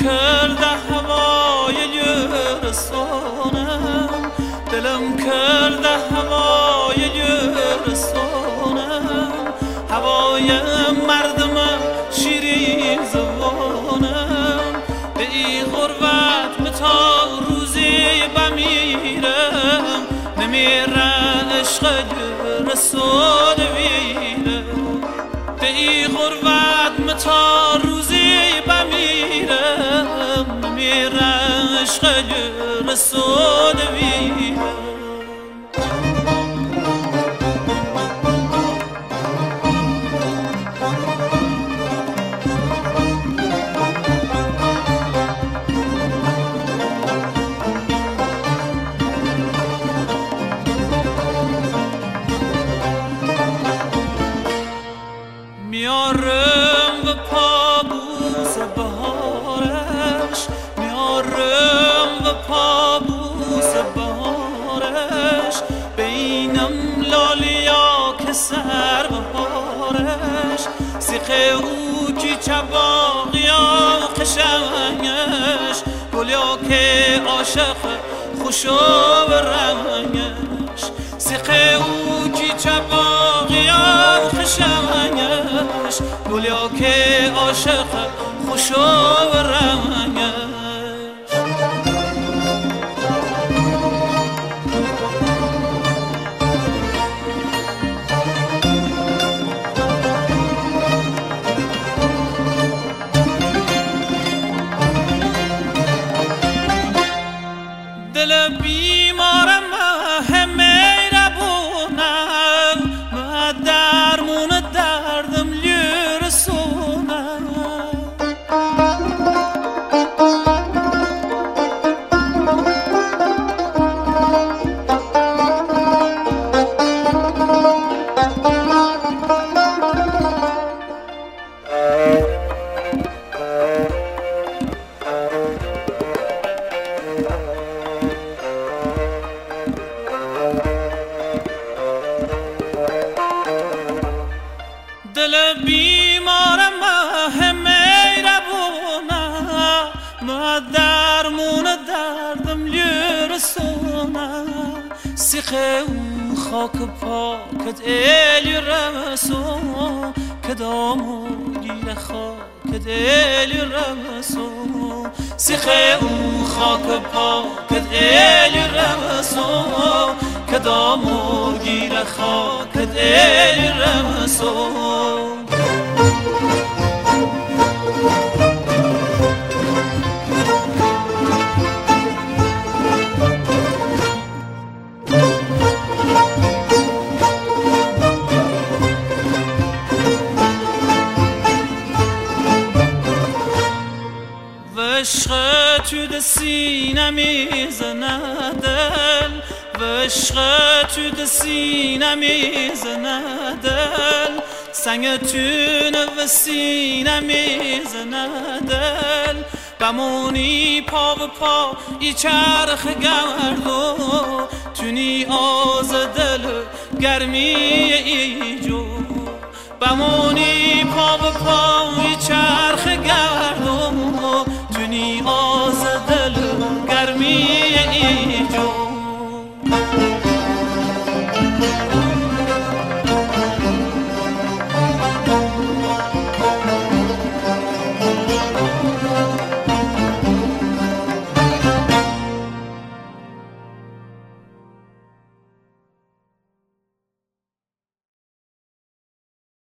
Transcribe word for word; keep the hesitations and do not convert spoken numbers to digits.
کرده هوای گرستانم، دلم کرده هوای گرستانم، هوای مردم شیرین زبانم. به این غربت متا روزی بمیرم، نمیره عشق گرستان ویرم. به این غربت متا روزی بمیرم، نمیره عشق گرستان ویرم. میارم به پابوس بهارش، میارم به پابوس بهارش. بینم لالیا که سر بهارش، سیخه او کی چباقیا قشنگش. گلیا که عاشق خوشو به رنگش، سیخه او کی چباقیا قشنگش. گلیا که عاشق خوشو به رنگش. دل بیمارم همه ربونم، و درمون دردم لرسونم. دل بیمارم همه ربونم، و درمون دردم لرسونم. سیخه اون خاک پاکت ایلی رمسون، که دامو گیر خاکت ایلی رمسون. سیخه اون خاک پاکت ایلی رمسون، که دامو گیر خاکت ایلی رمسون. عشق تو ده سینه میزنه دل، و عشق تو ده سینه میزنه دل. سنگ تونه و سینه میزنه دل. بمونی پا و پا ای چرخ گردو، تونی آز دل گرمی ایجو. بمونی پا و پا ای چرخ گردو، تونی آز دل